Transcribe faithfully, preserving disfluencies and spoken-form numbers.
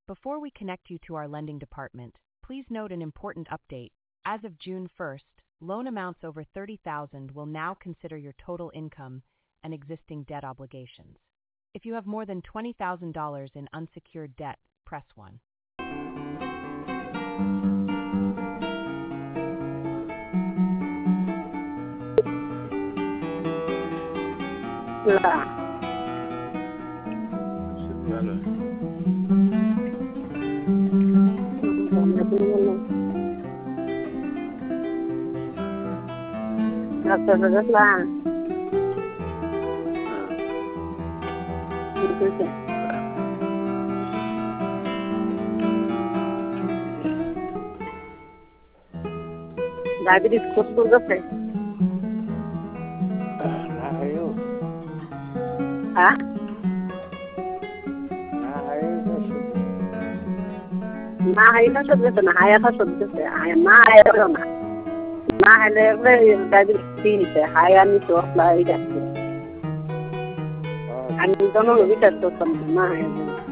Before we connect you to our lending department, please note an important update. As of June first, loan amounts over thirty thousand dollars will now consider your total income and existing debt obligations. If you have more than twenty thousand dollars in unsecured debt, press one. لا Hasta la diabetes kostur gase Na hayo. ha Na hayo gase. na hayo gase gase na hayo gase gase hayo na hayo na na hayo le diabetes tini se hayo ni so apply gase ani dono lo bita to sam na hayo